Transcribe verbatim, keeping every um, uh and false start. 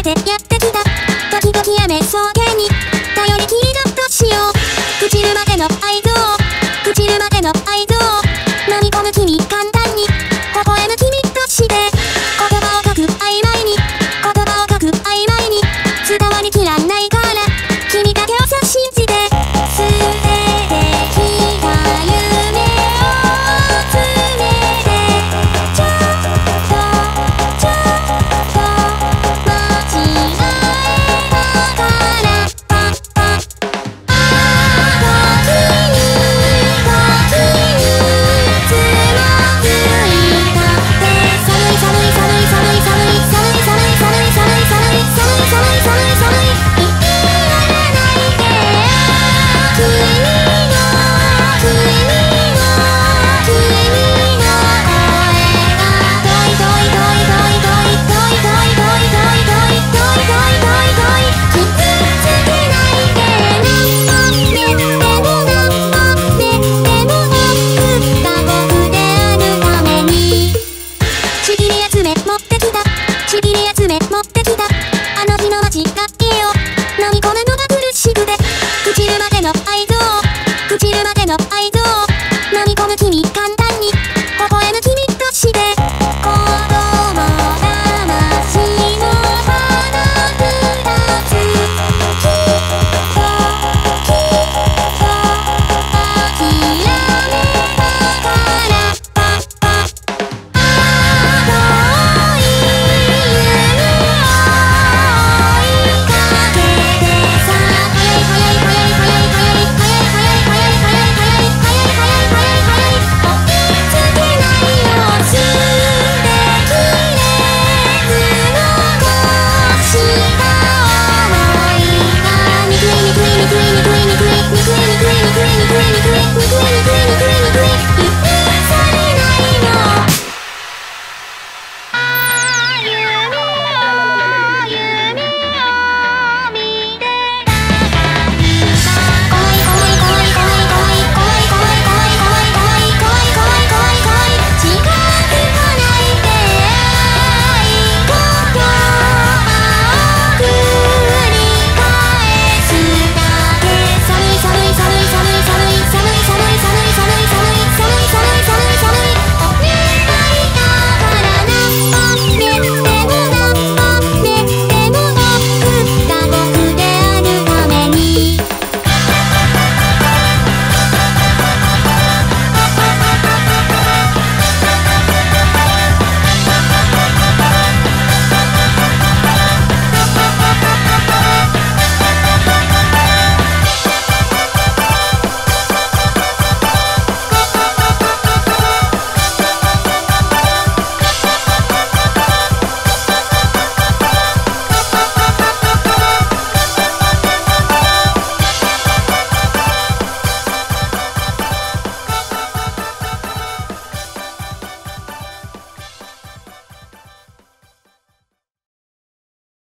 てやってきた。時々雨草原に頼りきりだとしよう。朽ちるまでの愛情、朽ちるまでの愛情、飲み込む君簡単に微笑む君として、言葉を書く曖昧に、言葉を書く曖昧に伝わりきらないから、君だけをさ信じて、捨ててきた夢を詰めて、ちょっとちょっと間違えたからパッパッ、あの日に時につまずいたって寒い寒い寒い寒い寒い寒い寒い寒い寒い寒い寒い寒い寒い寒い言わないで、君の君の君の声が遠い遠い遠い遠い遠い遠い遠い遠い遠い遠い遠い遠い遠い遠い傷つけないで、何も寝ても何も寝ても僕が僕であるためにちぎり集め持ってきた、ちぎり集め持ってきた。